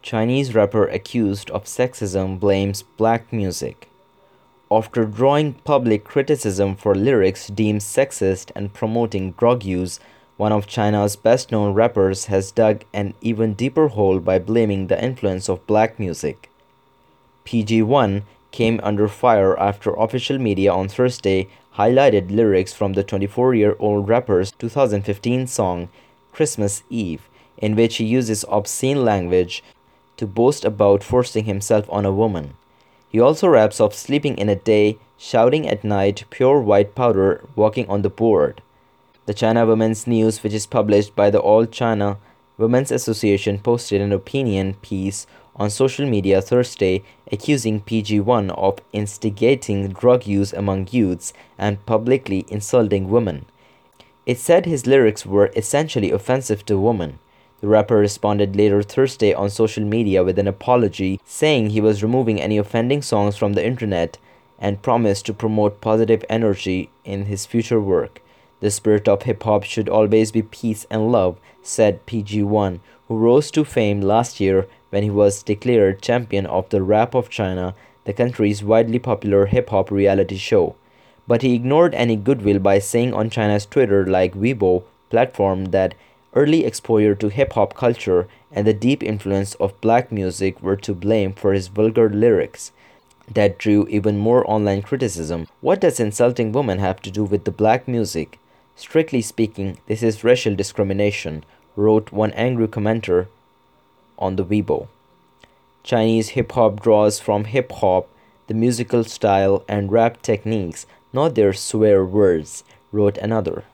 Chinese rapper accused of sexism blames black music. After drawing public criticism for lyrics deemed sexist and promoting drug use, one of China's best-known rappers has dug an even deeper hole by blaming the influence of black music. PG-1 came under fire after official media on Thursday highlighted lyrics from the 24-year-old rapper's 2015 song Christmas Eve, in which he uses obscene language to boast about forcing himself on a woman. He also raps of sleeping in a day, shouting at night, pure white powder, walking on the board. The China Women's News, which is published by the All China Women's Association, posted an opinion piece on social media Thursday accusing PG-1 of instigating drug use among youths and publicly insulting women. It said his lyrics were essentially offensive to women. The rapper responded later Thursday on social media with an apology, saying he was removing any offending songs from the internet and promised to promote positive energy in his future work. The spirit of hip-hop should always be peace and love, said PG-1, who rose to fame last year when he was declared champion of the Rap of China, the country's widely popular hip-hop reality show. But he ignored any goodwill by saying on China's Twitter-like Weibo platform that early exposure to hip-hop culture and the deep influence of black music were to blame for his vulgar lyrics. That drew even more online criticism. What does insulting women have to do with the black music? Strictly speaking, this is racial discrimination, wrote one angry commenter on the Weibo. Chinese hip-hop draws from hip-hop, the musical style and rap techniques, not their swear words, wrote another.